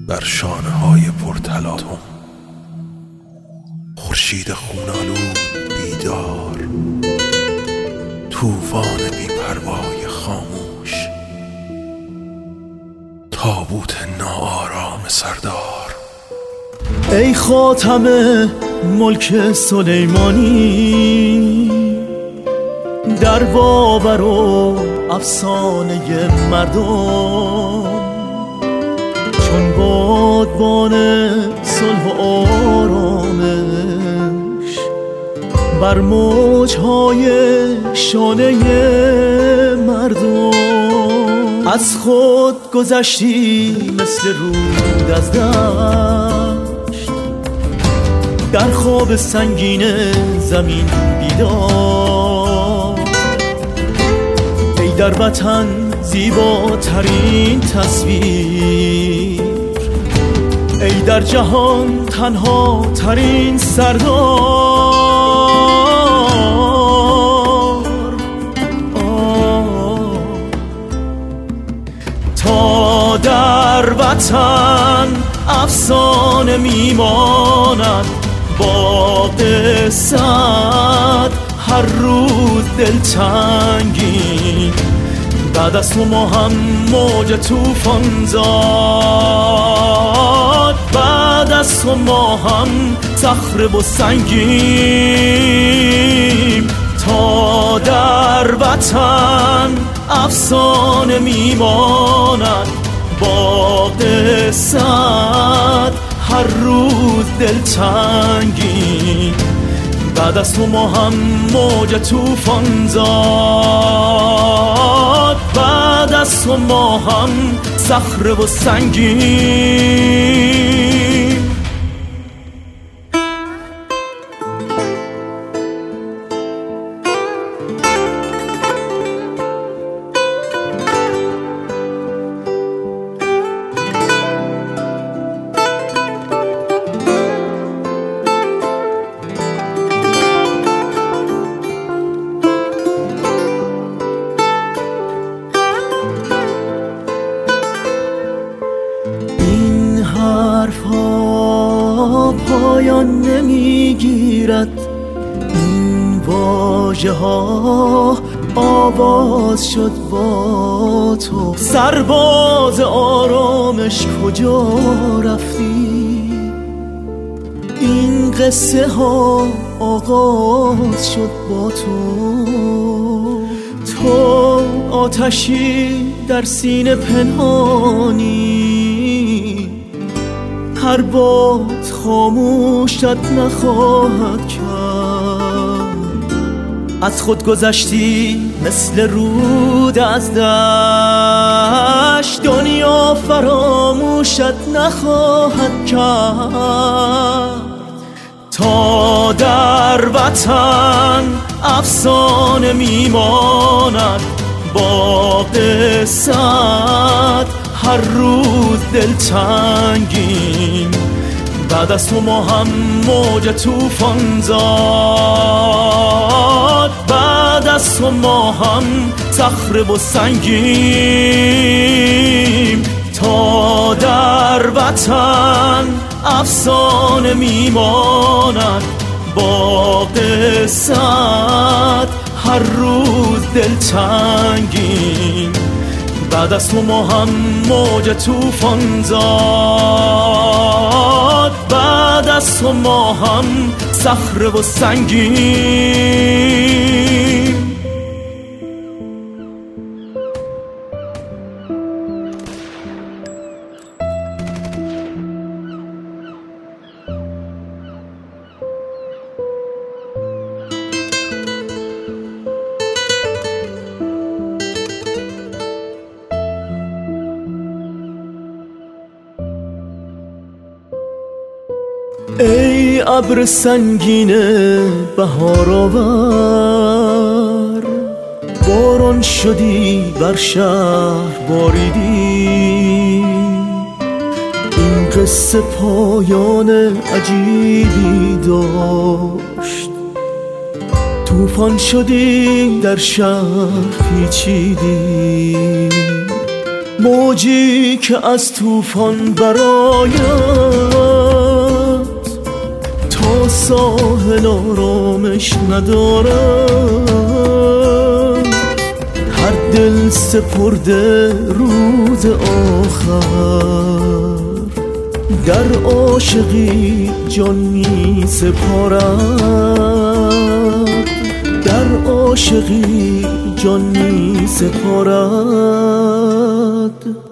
بر شانه های پرتلاطم، خورشید خون‌آلود بیدار، طوفان بی‌پروای خاموش، تابوت ناآرام سردار. ای خاتم ملک سلیمانی، در باور و افسانه مردم، چون بادبان صلح و آرامش بر موجهای شانه مردم. از خود گذشتی مثل رود از دشت، در خواب سنگین زمین بیدار. ای در وطن زیباترین تصویر، ای در جهان تنها ترین سردار. تا در وطن افسانه میماند با قصت، هر روز دلتنگی، بعد از تو ما هم موج طوفان زاد، بعد از تو ما هم صخره و سنگیم. تا در وطن افسانه میماند با قصت، هر روز دلتنگی، بعد از تو ما هم موج طوفان زاد، بعد از تو ما هم صخره و سنگین. پایان نمیگیرد، این واژه ها آواز شد با تو. سرباز آرامش کجا رفتی؟ این قصه ها آغاز شد با تو. تو آتشی در سینه پنهانی، هر باد خاموشت نخواهد کرد. از خود گذشتی مثل رود از دشت، دنیا فراموشت نخواهد کرد. تا در وطن افسانه میماند با قصت، هر روز دلتنگیم، بعد از تو ما هم موج طوفان زاد، بعد از تو ما هم صخره و سنگیم. تا در وطن افسانه میماند با قصت، هر روز دلتنگیم، بعد از تو ما هم موج طوفان زاد، بعد از تو ما هم صخره و سنگین. ای ابر سنگین بهار آور، باران شدی بر شهر باریدی. این قصه پایان عجیبی داشت، طوفان شدی در شهر پیچیدی. موجی که از طوفان براید تا ساحل آرامش ندارد، هر دل سپرده روز آخر در عاشقی جان می سپارد، در عاشقی جان می سپارد.